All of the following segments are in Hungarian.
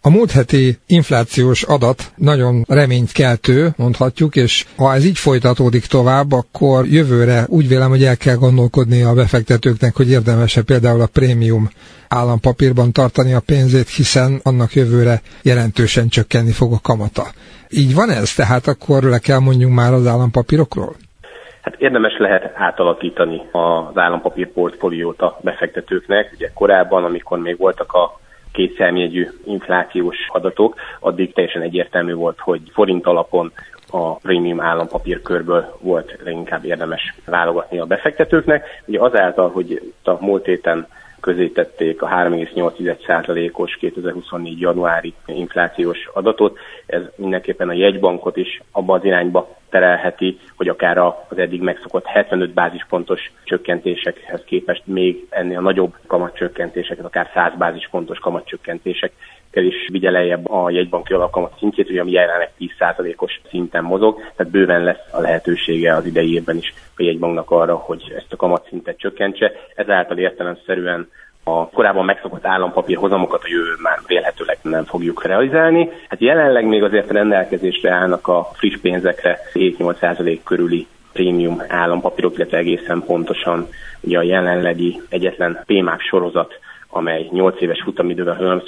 A múlt heti inflációs adat nagyon reménykeltő, mondhatjuk, és ha ez így folytatódik tovább, akkor jövőre úgy vélem, hogy el kell gondolkodni a befektetőknek, hogy érdemes-e például a prémium állampapírban tartani a pénzét, hiszen annak jövőre jelentősen csökkenni fog a kamata. Így van ez? Tehát akkor le kell mondjunk már az állampapírokról? Hát érdemes lehet átalakítani az állampapír portfóliót a befektetőknek. Ugye korábban, amikor még voltak a kétszámjegyű inflációs adatok, addig teljesen egyértelmű volt, hogy forint alapon a prémium állampapírkörből volt leginkább érdemes válogatni a befektetőknek. Ugye azáltal, hogy a múlt héten közzétették a 3,8%-os 2024. januári inflációs adatot, ez mindenképpen a jegybankot is abba az irányba terelheti, hogy akár az eddig megszokott 75 bázispontos csökkentésekhez képest még ennél nagyobb kamatcsökkentéseket, akár 100 bázispontos kamatcsökkentésekkel is vigye lejjebb a jegybanki alapkamat szintjét, ugye ami jelenleg 10%-os szinten mozog, tehát bőven lesz a lehetősége az idei évben is a jegybanknak arra, hogy ezt a kamatszintet csökkentse. Ezáltal értelemszerűen a korábban megszokott állampapír hozamokat a jövőben már vélhetőleg nem fogjuk realizálni. Hát jelenleg még azért rendelkezésre állnak a friss pénzekre 7-8% körüli prémium állampapírok, illetve egészen pontosan ugye a jelenlegi egyetlen PMAP sorozat, amely 8 éves futamidővel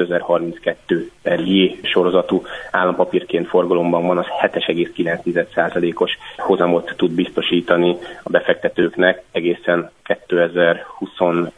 2032/J sorozatú állampapírként forgalomban van, az 7,9%-os hozamot tud biztosítani a befektetőknek egészen 2025.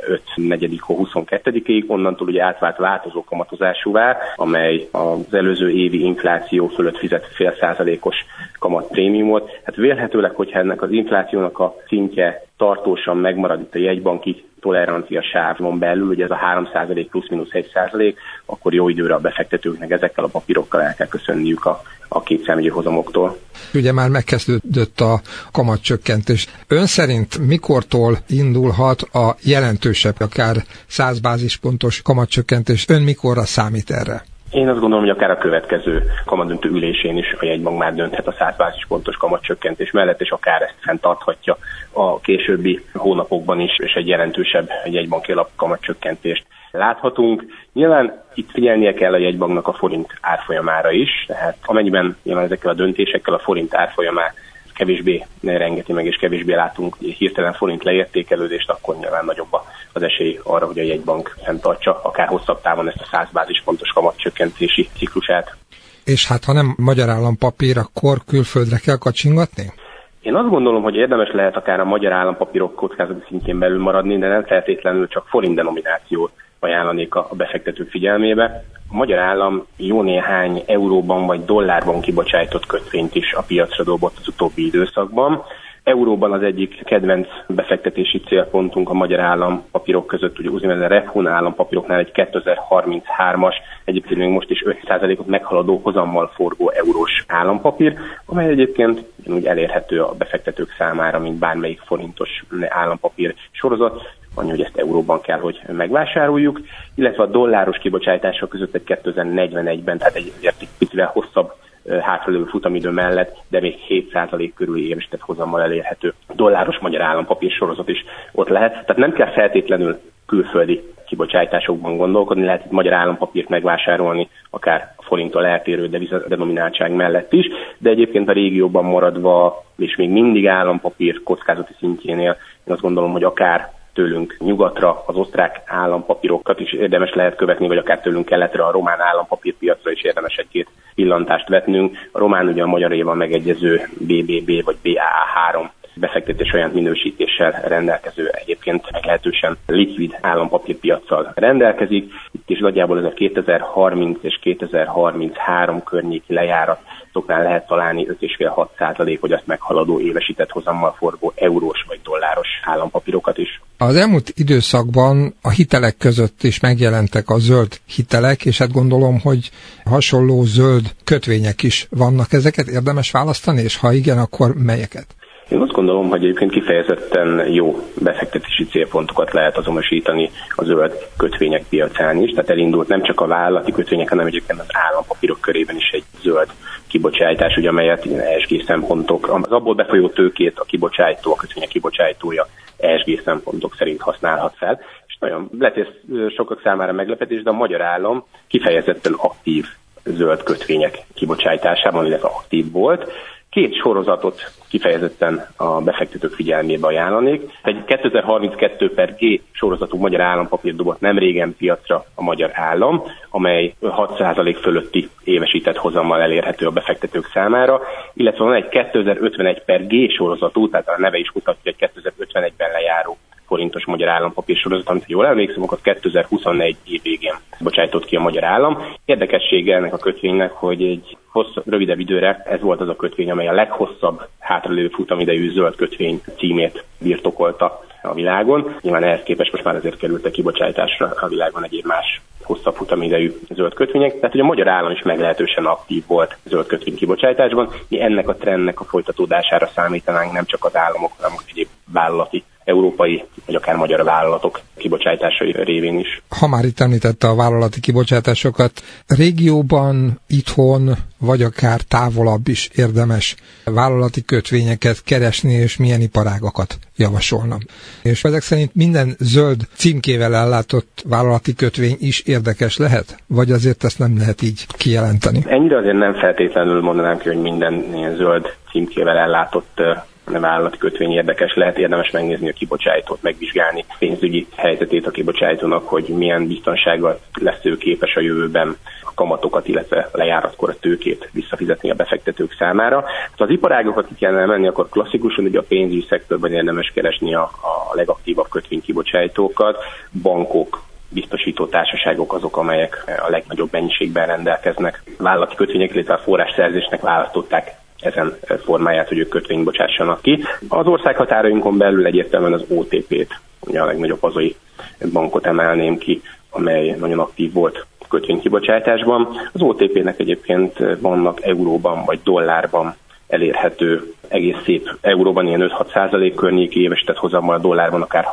4-22-ig, onnantól ugye átvált változó kamatozásúvá, amely az előző évi infláció fölött fizet 0,5%-os kamatprémiumot. Hát vélhetőleg, hogyha ennek az inflációnak a szintje tartósan megmarad itt a jegybanki tolerancia sávon belül, ugye ez a 3% plusz-minusz 1%, akkor jó időre a befektetőknek ezekkel a papírokkal el kell köszönniük a kétszámjegyű hozamoktól. Ugye már megkezdődött a kamatcsökkentés. Ön szerint mikortól indulhat a jelentősebb, akár 100 bázispontos kamatcsökkentés? Ön mikorra számít erre? Én azt gondolom, hogy akár a következő kamadöntő ülésén is a jegybank már dönthet a 100 bázispontos kamatcsökkentés mellett, és akár ezt fenntarthatja a későbbi hónapokban is, és egy jelentősebb jegybanki alap kamatcsökkentést láthatunk. Nyilván itt figyelnie kell a jegybanknak a forint árfolyamára is, tehát amennyiben nyilván ezekkel a döntésekkel a forint árfolyamá kevésbé rengeti meg, és kevésbé látunk hirtelen forint leértékelődést, akkor nyilván nagyobb az esély arra, hogy a jegybank fenntartsa akár hosszabb távon ezt a 100 bázispontos kamatcsökkentési ciklusát. És hát ha nem magyar állampapír, akkor külföldre kell kacsingatni? Én azt gondolom, hogy érdemes lehet akár a magyar állampapírok kockázati szintjén belül maradni, de nem feltétlenül csak forint denominációt ajánlanék a befektetők figyelmébe. A magyar állam jó néhány euróban vagy dollárban kibocsájtott kötvényt is a piacra dobott az utóbbi időszakban. Euróban az egyik kedvenc befektetési célpontunk a magyar állampapírok között, ugye úgynevezett REFHUN állampapíroknál egy 2033-as, egyébként még most is 5%-ot meghaladó hozammal forgó eurós állampapír, amely egyébként úgy elérhető a befektetők számára, mint bármelyik forintos állampapír sorozat, annyi, hogy ezt euróban kell, hogy megvásároljuk, illetve a dolláros kibocsátások között egy 2041-ben, tehát egy picivel hosszabb hátralévő futamidő mellett, de még 7% körüli évesített hozammal elérhető dolláros magyar állampapír sorozat is ott lehet. Tehát nem kell feltétlenül külföldi kibocsátásokban gondolkodni, lehet itt magyar állampapírt megvásárolni, akár a forinttól eltérő devizadenomináltság mellett is, de egyébként a régióban maradva, és még mindig állampapír kockázati szintjénél, én azt gondolom, hogy akár tőlünk nyugatra az osztrák állampapírokat is érdemes lehet követni, vagy akár tőlünk keletre a román állampapírpiacra is érdemes egy-két pillantást vetnünk. A román ugye a magyaréval megegyező BBB vagy BAA3 befektetés olyan minősítéssel rendelkező, egyébként meglehetősen likvid állampapírpiaccal rendelkezik. Itt is nagyjából ez a 2030 és 2033 környéki lejáratoknál lehet találni 5,5-6%, hogy azt meghaladó évesített hozammal forgó eurós vagy dolláros állampapírokat is. Az elmúlt időszakban a hitelek között is megjelentek a zöld hitelek, és hát gondolom, hogy hasonló zöld kötvények is vannak. Ezeket érdemes választani, és ha igen, akkor melyeket? Én azt gondolom, hogy egyébként kifejezetten jó befektetési célpontokat lehet azonosítani a zöld kötvények piacán is. Tehát elindult nem csak a vállalati kötvények, hanem egyébként az állampapírok körében is egy zöld kibocsátás, ugye, amelyet ESG szempontok, az abból befolyó tőkét a kibocsátó, a kötvények kibocsátója ESG szempontok szerint használhat fel. És Olyan lehet, ez sokak számára meglepetés, de a magyar állam kifejezetten aktív zöld kötvények kibocsátásában, illetve aktív volt. 2 sorozatot kifejezetten a befektetők figyelmébe ajánlanék. Egy 2032/G sorozatú magyar állampapírt dobott nem régen piacra a magyar állam, amely 6% fölötti évesített hozammal elérhető a befektetők számára, illetve van egy 2051/G sorozatú, tehát a neve is mutatja, hogy 2051-ben lejáró forintos magyar állampapír sorozat, amit jól emlékszem, akkor 2021 év végén bocsájtott ki a magyar állam. Érdekessége ennek a kötvénynek, hogy egy rövidebb időre ez volt az a kötvény, amely a leghosszabb hátralévő futamidejű zöld kötvény címét birtokolta a világon. Nyilván ehhez képest most már azért kerültek kibocsátásra a világon egyéb más hosszabb futamidejű zöld kötvények. Tehát, hogy a magyar állam is meglehetősen aktív volt zöld kötvény kibocsátásban. Mi ennek a trendnek a folytatódására számítanánk, nem csak az államok, hanem egyéb vállalati, európai vagy akár magyar vállalatok kibocsátásai révén is. Ha már itt említette a vállalati kibocsátásokat, régióban, itthon, vagy akár távolabb is érdemes vállalati kötvényeket keresni, és milyen iparágakat javasolna. És ezek szerint minden zöld címkével ellátott vállalati kötvény is érdekes lehet? Vagy azért ezt nem lehet így kijelenteni? Ennyire azért nem feltétlenül mondanám ki, hogy minden ilyen zöld címkével ellátott vállalati kötvény érdekes lehet, érdemes megnézni a kibocsátót, megvizsgálni pénzügyi helyzetét a kibocsátónak, hogy milyen biztonsággal lesz ő képes a jövőben a kamatokat, illetve lejáratkor a tőkét visszafizetni a befektetők számára. Ha az iparágokat ki kellene menni, akkor klasszikusan ugye a pénzügyi szektorban érdemes keresni a legaktívabb kötvénykibocsátókat, bankok, biztosító társaságok azok, amelyek a legnagyobb mennyiségben rendelkeznek. Vállalati kötvények, illetve a forrásszerzésnek választották ezen formáját, hogy ők kötvényt bocsássanak ki. Az országhatárainkon belül egyértelműen az OTP-t, ugye a legnagyobb hazai bankot emelném ki, amely nagyon aktív volt kötvénykibocsátásban. Az OTP-nek egyébként vannak euróban vagy dollárban elérhető egész szép euróban ilyen 5-6% környéki évesített hozammal, a dollárban akár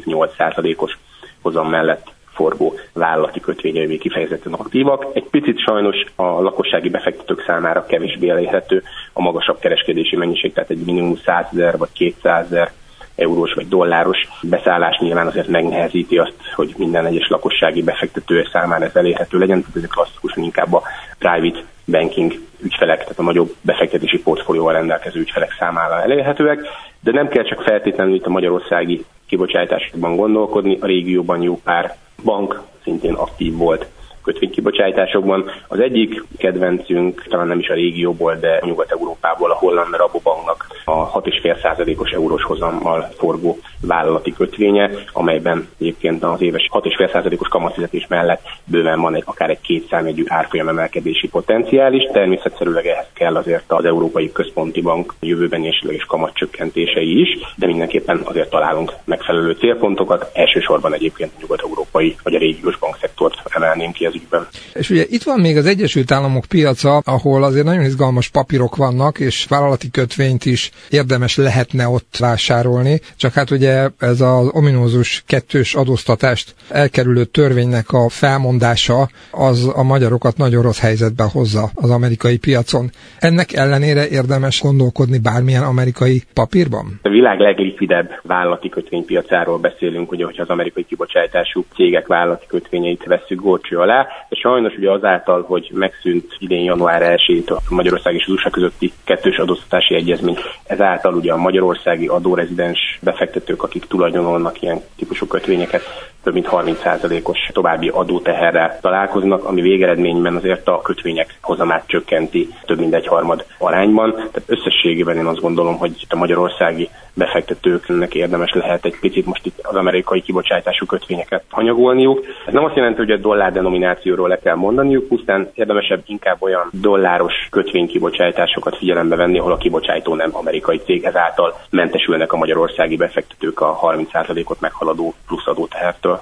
7-8%-os hozam mellett forgó vállalati kötvényei kifejezetten aktívak. Egy picit sajnos a lakossági befektetők számára kevésbé elérhető a magasabb kereskedési mennyiség, tehát egy minimum 100 000 vagy 200 000 eurós vagy dolláros beszállás nyilván azért megnehezíti azt, hogy minden egyes lakossági befektető számára ez elérhető legyen, tehát ez klasszikusan inkább a private banking ügyfelek, tehát a nagyobb befektetési portfólióval rendelkező ügyfelek számára elérhetőek, de nem kell csak feltétlenül itt a magyarországi kibocsátásokban gondolkodni, a régióban jó pár bank szintén aktív volt kötvénykibocsátásokban. Az egyik kedvencünk, talán nem is a régióból, de Nyugat-Európából a holland Rabobanknak a 6,5%-os eurós hozammal forgó vállalati kötvénye, amelyben egyébként az éves 6,5%-os kamatfizetés mellett bőven van akár egy 2 számjegyű árfolyam emelkedési potenciál is. Természetszerűleg ehhez kell azért az Európai Központi Bank jövőben esetleges kamatcsökkentései is, de mindenképpen azért találunk megfelelő célpontokat. Elsősorban egyébként a nyugat-európai vagy a régiós bankszektort emelném ki az ügyben. És ugye itt van még az Egyesült Államok piaca, ahol azért nagyon izgalmas papírok vannak, és vállalati kötvényt is érdemes lehetne ott vásárolni, csak hát ugye ez az ominózus kettős adóztatást elkerülő törvénynek a felmondása az a magyarokat nagyon rossz helyzetbe hozza az amerikai piacon. Ennek ellenére érdemes gondolkodni bármilyen amerikai papírban? A világ leglikvidebb vállalati kötvénypiacáról beszélünk, ugye, hogyha az amerikai kibocsátású cégek vállalati kötvényeit vesszük górcső alá, de sajnos ugye azáltal, hogy megszűnt idén január 1-től a Magyarország és az USA közötti kettős adóztatási egyezmény, ezáltal ugye a magyarországi adórezidens befektetők, akik tulajdonolnak ilyen típusú kötvényeket, több mint 30%-os további adóteherrel találkoznak, ami végeredményben azért a kötvények hozamát csökkenti több mint 1/3 arányban. Tehát összességében én azt gondolom, hogy itt a magyarországi befektetőknek érdemes lehet egy picit most itt az amerikai kibocsátású kötvényeket hanyagolniuk. Ez nem azt jelenti, hogy a dollár denominációról le kell mondaniuk, pusztán érdemesebb inkább olyan dolláros kötvénykibocsátásokat figyelembe venni, ahol a kibocsátó nem amerikai cég, ezáltal mentesülnek a magyarországi befektetők a 30%-ot meghaladó plusz adótehertől.